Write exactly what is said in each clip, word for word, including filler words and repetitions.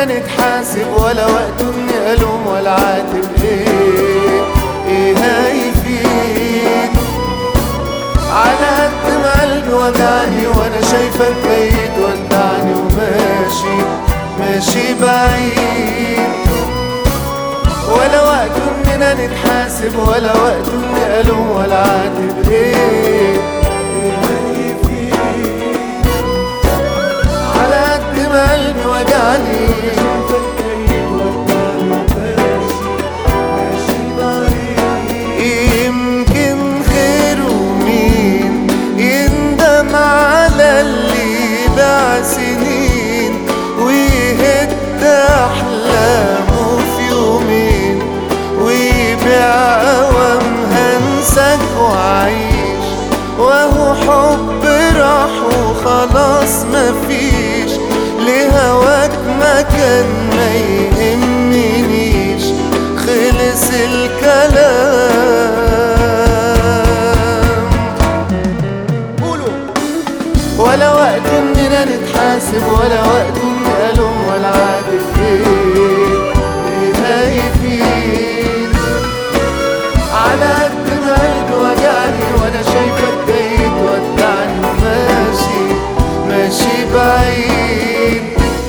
اننا نتحاسب ولا وقت اني الوم ولا عاتب. ايه ايه هيفيد على قد ما قلبي وجعني وانا شايفك جاي تودعني وماشي ماشي بعيد. ولا وقت اننا نتحاسب ولا وقت اني الوم ولا عاتب. ايه على قد ما قلبي وجعني يمكن غيره مين يندم على اللي باع سنين ويهد احلامه في يومين ويبيع اوام هنساك وعيش وهو حب راح وخلاص مفيش لهواك مكان ما يهمنيش خلص الكلام. قولوا ولا وقت اننا نتحاسب ولا وقت اني الوم ولا عاتب. ايه ايه هيفيد على قد ما قلبي وجعني وانا شايفك جاي تودعني وماشي ماشي بعيد.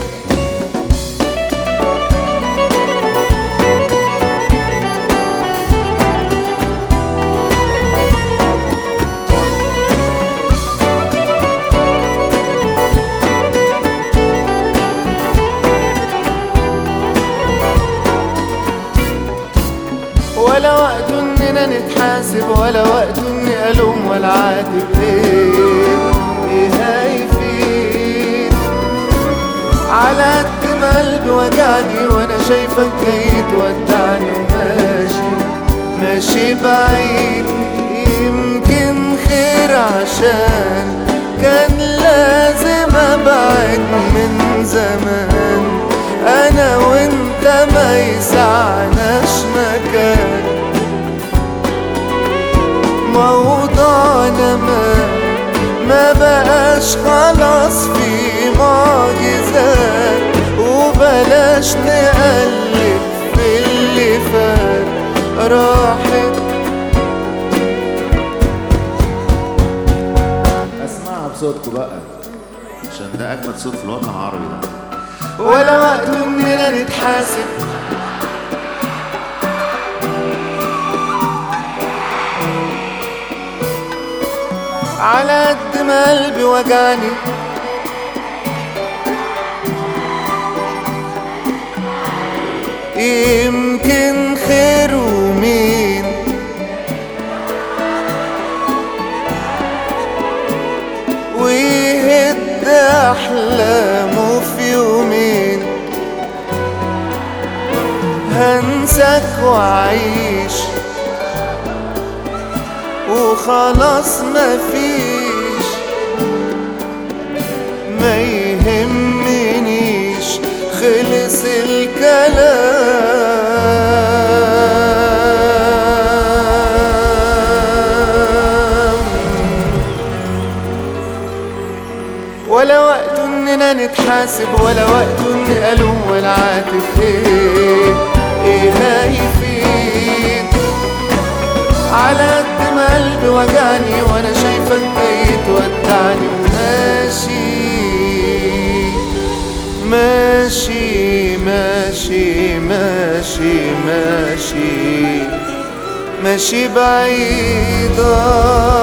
ولا وقت اننا نتحاسب ولا وقت اني الوم ولا عاتب. ايه ايه هيفيد على قد ما قلبي وجعني وانا شايفك جاي تودعني وماشي ماشي بعيد. يمكن خير عشان كان لازم ابعد من زمان انا وانت ما يسعناش مكان موضوعنا ما ما بقاش خلاص في معجزات وبلاش نقلب في اللي فات راحت. اسمعها بصوتكم بقى عشان ده اجمل صوت في الوطن العربي ده. ولا وقت اننا نتحاسب على قد ما قلبي وجعني يمكن خيره مين ويهد احلامه في يومين هنساك وعيش وخلاص مفيش ما يهمنيش خلص الكلام. ولا وقت اننا نتحاسب ولا وقت اني الوم ولا عاتب. ايه ايه هيفيد على قد ما قلبي وجعني وانا شايفك جاي تودعني وماشي ماشي ماشي ماشي ماشي ماشي بعيد.